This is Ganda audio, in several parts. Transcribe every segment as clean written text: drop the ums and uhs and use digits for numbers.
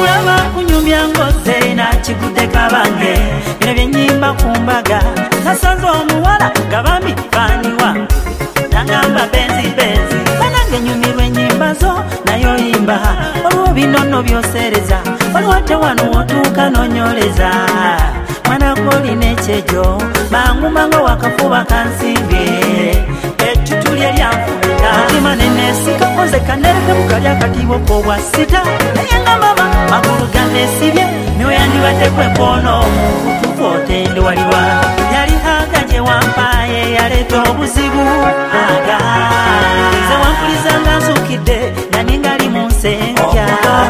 Omulaba kunyumya ngoze na kigude kabange bino byenyimba kumbaga nasanze omuwala gabambi faniwa nagamba benzi banange nyumirwa enyimba zo nayo yimba olwo binono byosereza waliwo ate wano wotuuka nonyoleza mwana kolina ekyejo bangumanga wakafuba kansimbye etutulye lyanfumita mutima nenesika koze kanereke bukali akatibo kobwasita naye nga mama magulu ganesibye niwe yandibadekwekono omukutufu otende waliwa yali haga gye wampaye yaleeta obuzibu haga ze wampulizanga nsukidde naningali mu nsenkya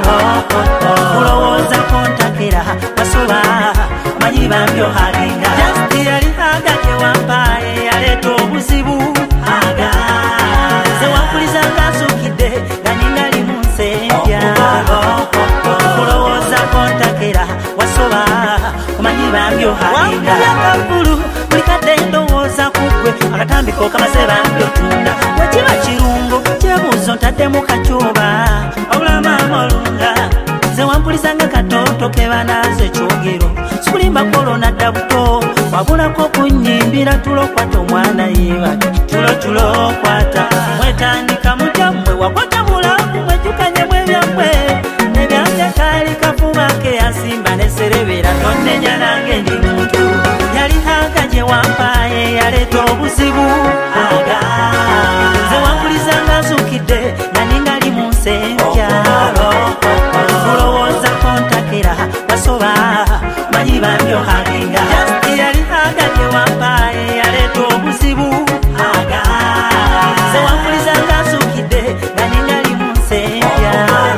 kulowooza kontakera basoba manyi bambyo haginga just yali haga gye wampaye yaleeta obuzibu haga ze wampulizanga nsukidde naningali mu nsenkya kulowooza kontakera wasoba kumanyi bambyo haginga wambulakakulu buli kadde ndowooza kugwe akatambiko kamaze bambyo tunda wekiba kirungo kyebuuzo ntaddemu kacuba obulamamu olunga ze wampulizanga katoto kebanaze ekyogero sikulimba kolona dda buto wabulako kunyimbira tulokwata omwana yiba tulokwata mwetandika mutammwe wakwata bulamu mwejukanye mwebyammwe nebyange kali kafuba ke yasimba neserebera tonenya nange ndi muntu yali haga gye wampaye yaleeta obuzibu haga ze wampulizanga nsukidde naningali mu nsenkya kulowooza kontakera wasoba manyi bambyo haginga just yali haga gye wampaye yaleeta obuzibu haga ze wampulizanga nsukidde naningali mu nsenkya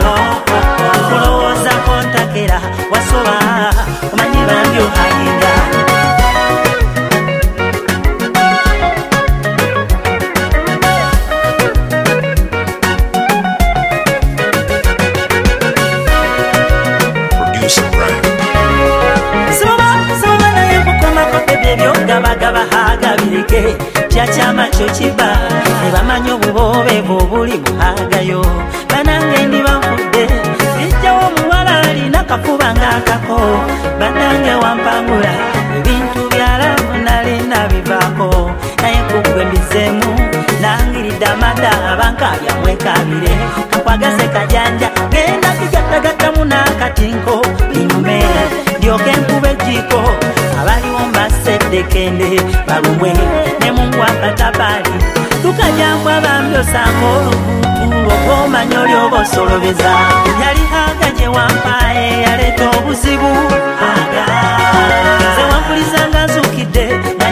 kulowooza kontakera wasoba manyi bambyo haginga gaba haga bireke kyachama kyo kiba nebamanyi obubobeevu obuli muhagayo banange ndi banfudde bijjawo omuwala alina kafuba ng'akako banange wampangula ebintu byalavu nalina bivaako naye kugwe mbizeemu nangiridde amada abankabyamwekabire kakwagase kajanja genda kigattagattamu n'akatinko binyume ndyoke nkube ejjiko abaliwo mbaseddekende balumwe ne mungu akatabali tukajambwa bambyosanga olubutu lwokomanya olyoba osolobeza yali haga gye wampaye yaleeta obuzibu haga ze wampulizanga nsukidde